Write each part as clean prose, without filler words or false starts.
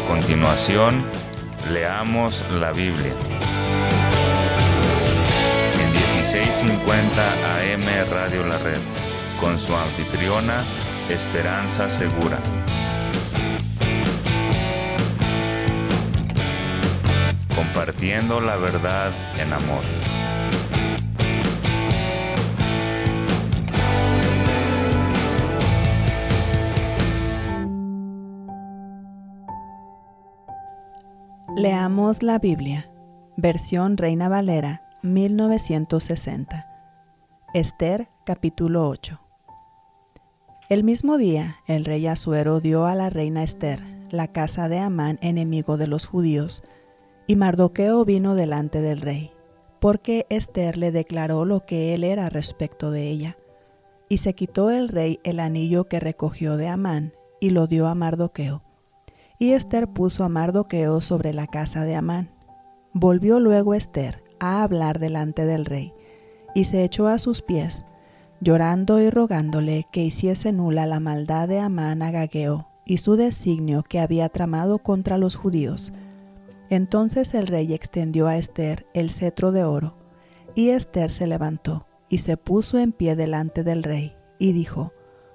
continuación, leamos la Biblia. En 1650 AM Radio La Red, con su anfitriona Esperanza Segura. Compartiendo la verdad en amor. Leamos la Biblia, versión Reina Valera, 1960. Esther, capítulo 8. El mismo día, el rey Asuero dio a la reina Esther la casa de Amán, enemigo de los judíos, y Mardoqueo vino delante del rey, porque Esther le declaró lo que él era respecto de ella. Y se quitó el rey el anillo que recogió de Amán, y lo dio a Mardoqueo. Y Esther puso a Mardoqueo sobre la casa de Amán. Volvió luego Esther a hablar delante del rey, y se echó a sus pies, llorando y rogándole que hiciese nula la maldad de Amán Agageo, y su designio que había tramado contra los judíos. Entonces el rey extendió a Esther el cetro de oro, y Esther se levantó, y se puso en pie delante del rey, y dijo: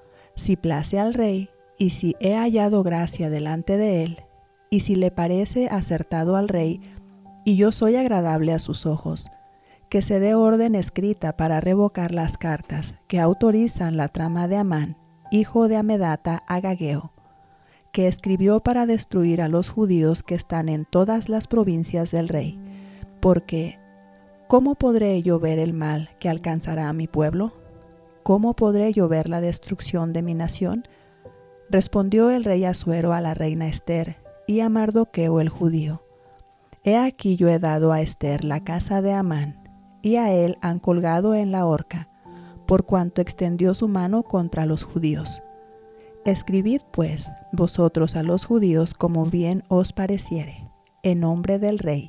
Si place al rey, y si he hallado gracia delante de él, y si le parece acertado al rey, y yo soy agradable a sus ojos, que se dé orden escrita para revocar las cartas que autorizan la trama de Amán, hijo de Amedata Agageo, que escribió para destruir a los judíos que están en todas las provincias del rey, porque ¿cómo podré yo ver el mal que alcanzará a mi pueblo? ¿Cómo podré yo ver la destrucción de mi nación? Respondió el rey Asuero a la reina Esther y a Mardoqueo el judío: He aquí yo he dado a Esther la casa de Amán, y a él han colgado en la horca, por cuanto extendió su mano contra los judíos. Escribid pues vosotros a los judíos como bien os pareciere, en nombre del rey,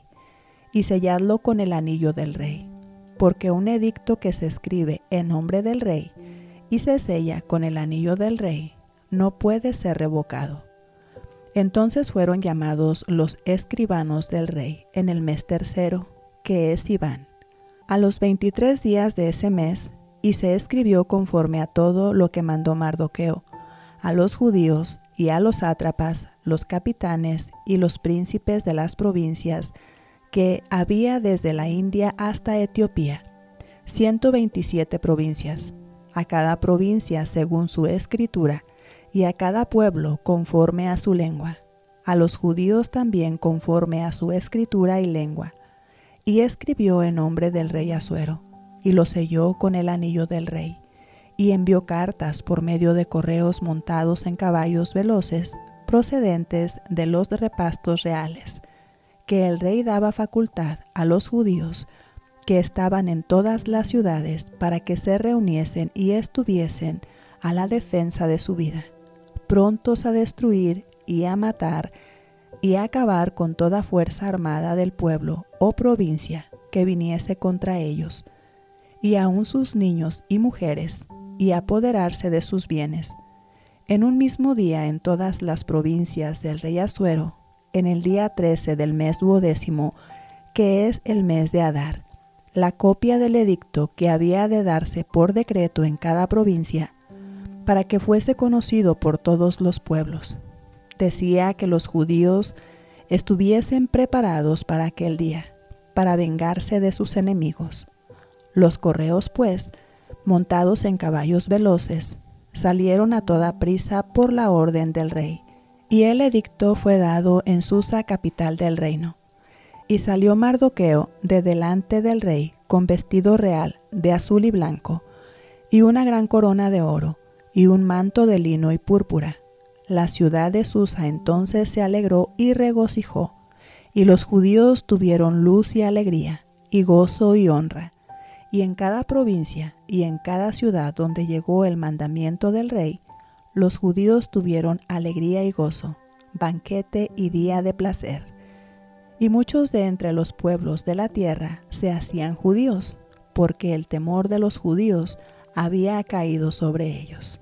y selladlo con el anillo del rey, porque un edicto que se escribe en nombre del rey y se sella con el anillo del rey no puede ser revocado. Entonces fueron llamados los escribanos del rey en el mes tercero, que es Sivan, a los 23 días de ese mes, y se escribió conforme a todo lo que mandó Mardoqueo, a los judíos y a los sátrapas, los capitanes y los príncipes de las provincias que había desde la India hasta Etiopía, 127 provincias, a cada provincia según su escritura, y a cada pueblo conforme a su lengua, a los judíos también conforme a su escritura y lengua. Y escribió en nombre del rey Asuero, y lo selló con el anillo del rey, y envió cartas por medio de correos montados en caballos veloces, procedentes de los repastos reales, que el rey daba facultad a los judíos que estaban en todas las ciudades para que se reuniesen y estuviesen a la defensa de su vida, prontos a destruir y a matar y a acabar con toda fuerza armada del pueblo o provincia que viniese contra ellos, y aun sus niños y mujeres, y apoderarse de sus bienes. En un mismo día en todas las provincias del rey Asuero, en el día 13 del mes 12º, que es el mes de Adar, la copia del edicto que había de darse por decreto en cada provincia, para que fuese conocido por todos los pueblos. Decía que los judíos estuviesen preparados para aquel día, para vengarse de sus enemigos. Los correos, pues, montados en caballos veloces, salieron a toda prisa por la orden del rey, y el edicto fue dado en Susa, capital del reino. Y salió Mardoqueo de delante del rey con vestido real de azul y blanco, y una gran corona de oro, y un manto de lino y púrpura. La ciudad de Susa entonces se alegró y regocijó, y los judíos tuvieron luz y alegría, y gozo y honra. Y en cada provincia y en cada ciudad donde llegó el mandamiento del rey, los judíos tuvieron alegría y gozo, banquete y día de placer. Y muchos de entre los pueblos de la tierra se hacían judíos, porque el temor de los judíos había caído sobre ellos.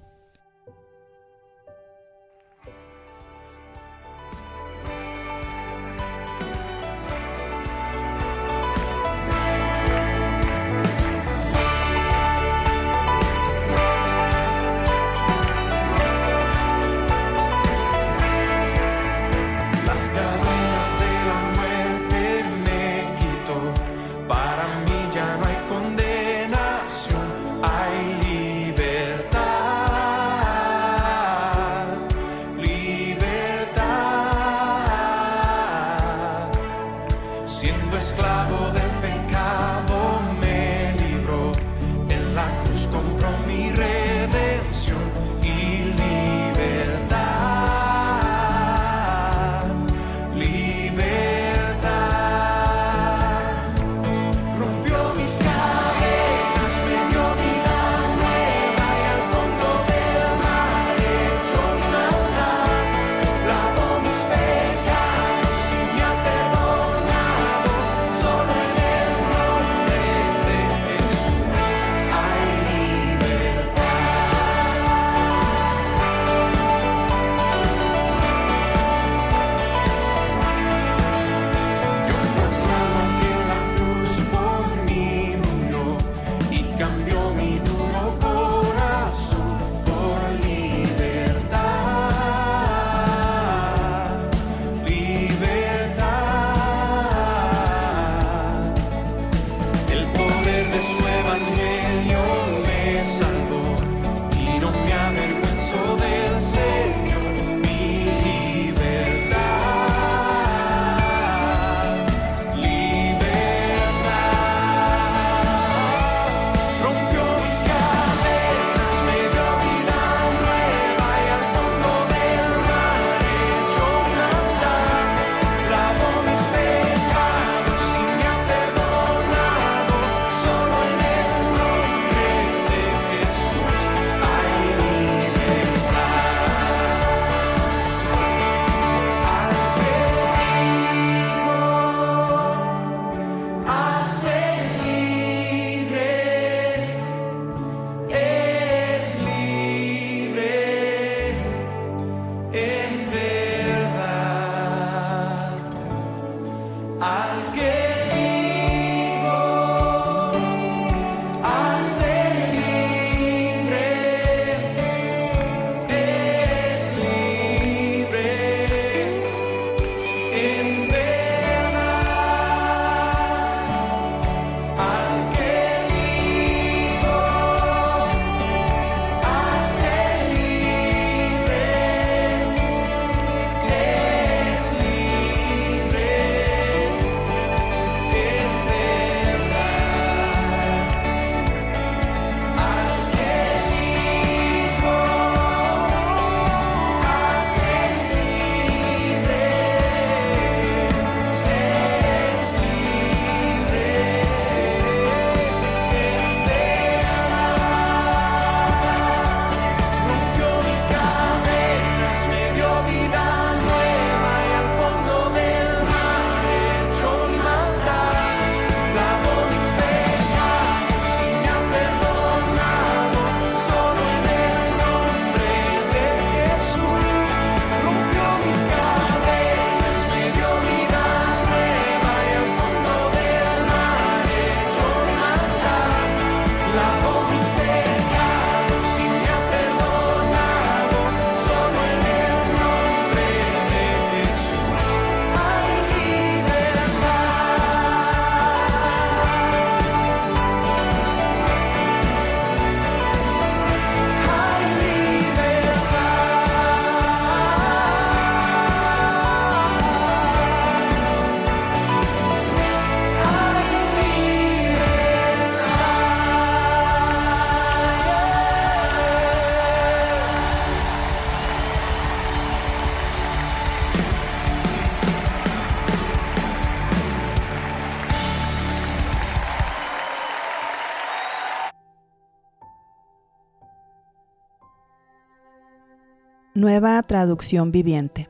Nueva traducción viviente.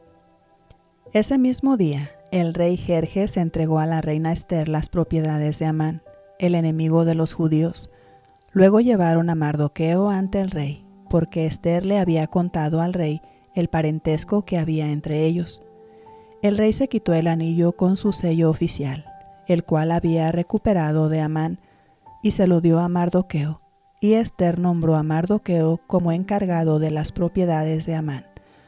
Ese mismo día, el rey Jerjes entregó a la reina Ester las propiedades de Amán, el enemigo de los judíos. Luego llevaron a Mardoqueo ante el rey, porque Ester le había contado al rey el parentesco que había entre ellos. El rey se quitó el anillo con su sello oficial, el cual había recuperado de Amán, y se lo dio a Mardoqueo, y Ester nombró a Mardoqueo como encargado de las propiedades de Amán.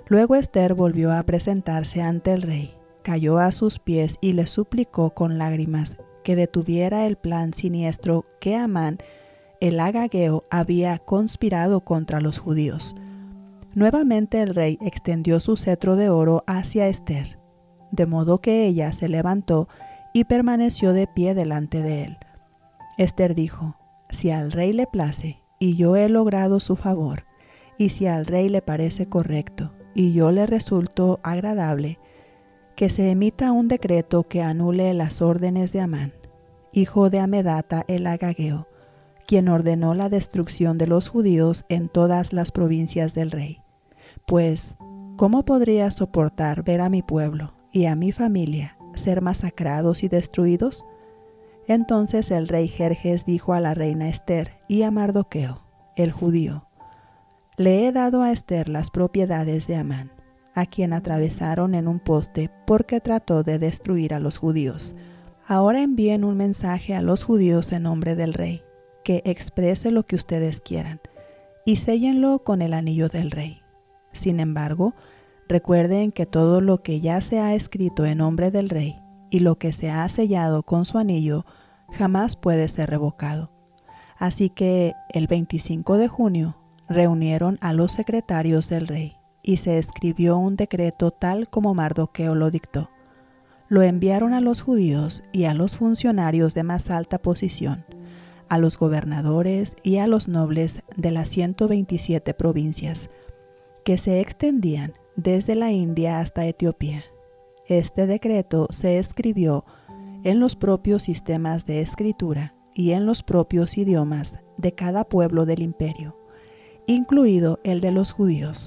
Luego Ester volvió a presentarse ante el rey, cayó a sus pies y le suplicó con lágrimas que detuviera el plan siniestro que Amán, el agageo, había conspirado contra los judíos. Nuevamente el rey extendió su cetro de oro hacia Ester, de modo que ella se levantó y permaneció de pie delante de él. Ester dijo: si al rey le place, y yo he logrado su favor, y si al rey le parece correcto, y yo le resulto agradable, que se emita un decreto que anule las órdenes de Amán, hijo de Amedata el agageo, quien ordenó la destrucción de los judíos en todas las provincias del rey. Pues, ¿cómo podría soportar ver a mi pueblo y a mi familia ser masacrados y destruidos? Entonces el rey Jerjes dijo a la reina Ester y a Mardoqueo, el judío: le he dado a Ester las propiedades de Amán, a quien atravesaron en un poste porque trató de destruir a los judíos. Ahora envíen un mensaje a los judíos en nombre del rey, que exprese lo que ustedes quieran, y séllenlo con el anillo del rey. Sin embargo, recuerden que todo lo que ya se ha escrito en nombre del rey y lo que se ha sellado con su anillo jamás puede ser revocado. Así que el 25 de junio reunieron a los secretarios del rey y se escribió un decreto tal como Mardoqueo lo dictó. Lo enviaron a los judíos y a los funcionarios de más alta posición, a los gobernadores y a los nobles de las 127 provincias, que se extendían desde la India hasta Etiopía. Este decreto se escribió en los propios sistemas de escritura y en los propios idiomas de cada pueblo del imperio, incluido el de los judíos.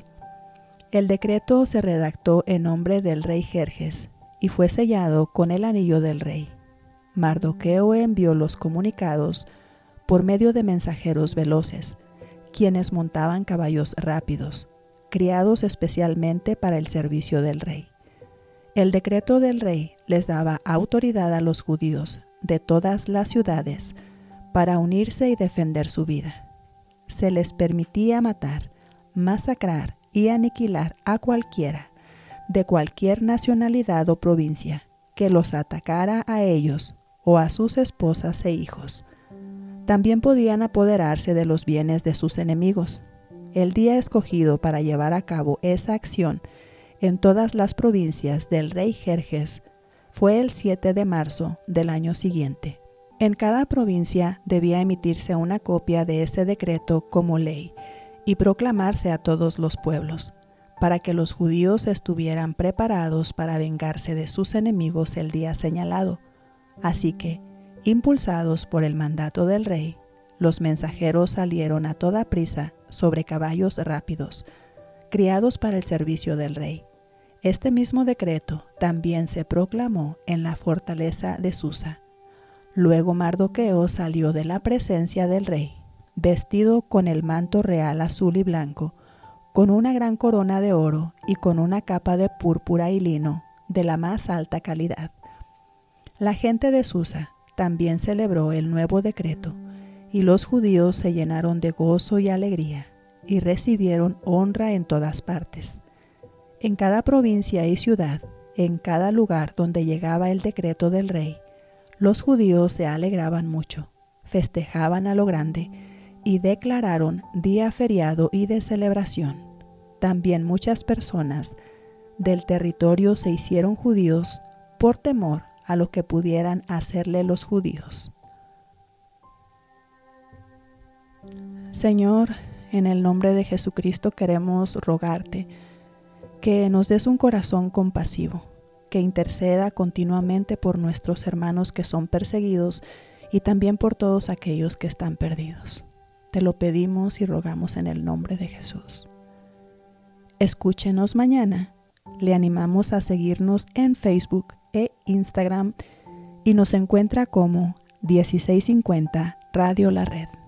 El decreto se redactó en nombre del rey Jerjes y fue sellado con el anillo del rey. Mardoqueo envió los comunicados por medio de mensajeros veloces, quienes montaban caballos rápidos, criados especialmente para el servicio del rey. El decreto del rey les daba autoridad a los judíos de todas las ciudades para unirse y defender su vida. Se les permitía matar, masacrar y aniquilar a cualquiera, de cualquier nacionalidad o provincia, que los atacara a ellos o a sus esposas e hijos. También podían apoderarse de los bienes de sus enemigos. El día escogido para llevar a cabo esa acción en todas las provincias del rey Jerjes fue el 7 de marzo del año siguiente. En cada provincia debía emitirse una copia de ese decreto como ley y proclamarse a todos los pueblos, para que los judíos estuvieran preparados para vengarse de sus enemigos el día señalado. Así que, impulsados por el mandato del rey, los mensajeros salieron a toda prisa sobre caballos rápidos, criados para el servicio del rey. Este mismo decreto también se proclamó en la fortaleza de Susa. Luego Mardoqueo salió de la presencia del rey, vestido con el manto real azul y blanco, con una gran corona de oro y con una capa de púrpura y lino de la más alta calidad. La gente de Susa también celebró el nuevo decreto, y los judíos se llenaron de gozo y alegría, y recibieron honra en todas partes. En cada provincia y ciudad, en cada lugar donde llegaba el decreto del rey, los judíos se alegraban mucho, festejaban a lo grande, y declararon día feriado y de celebración. También muchas personas del territorio se hicieron judíos por temor a lo que pudieran hacerle los judíos. Señor, en el nombre de Jesucristo queremos rogarte que nos des un corazón compasivo, que interceda continuamente por nuestros hermanos que son perseguidos y también por todos aquellos que están perdidos. Te lo pedimos y rogamos en el nombre de Jesús. Escúchenos mañana. Le animamos a seguirnos en Facebook e Instagram y nos encuentra como 1650 Radio La Red.